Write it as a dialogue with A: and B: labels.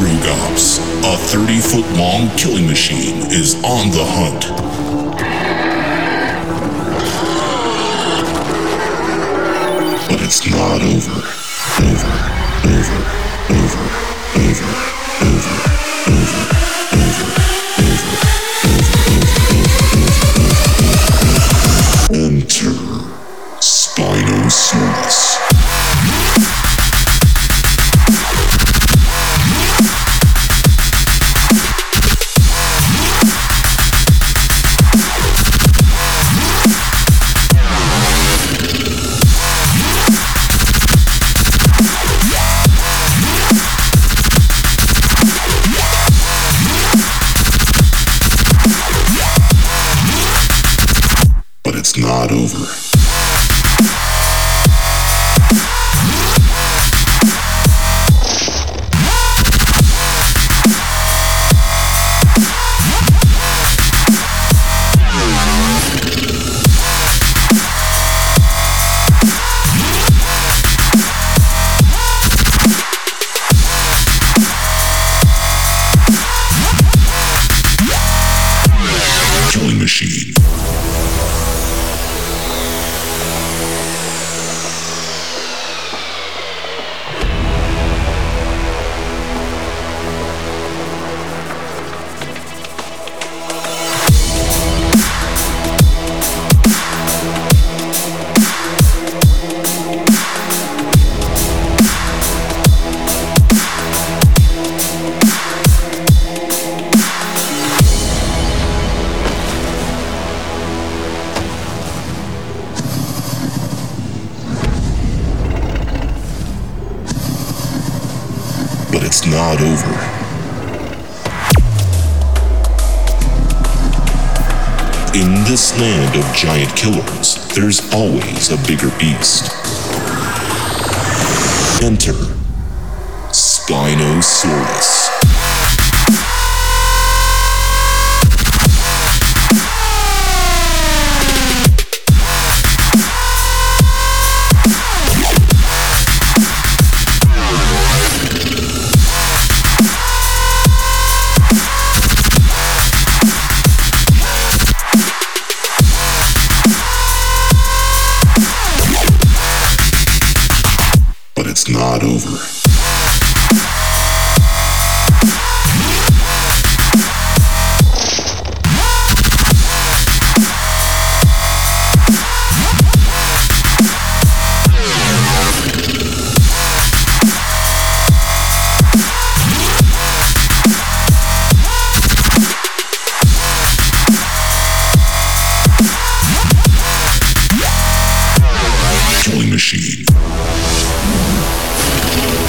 A: Rugops, a 30-foot-long killing machine, is on the hunt. But it's not over. Enter Spinosaurus. But it's not over. Killing machine. But it's not over. In this land of giant killers, there's always a bigger beast. Enter Spinosaurus. But it's not over. Killing machine.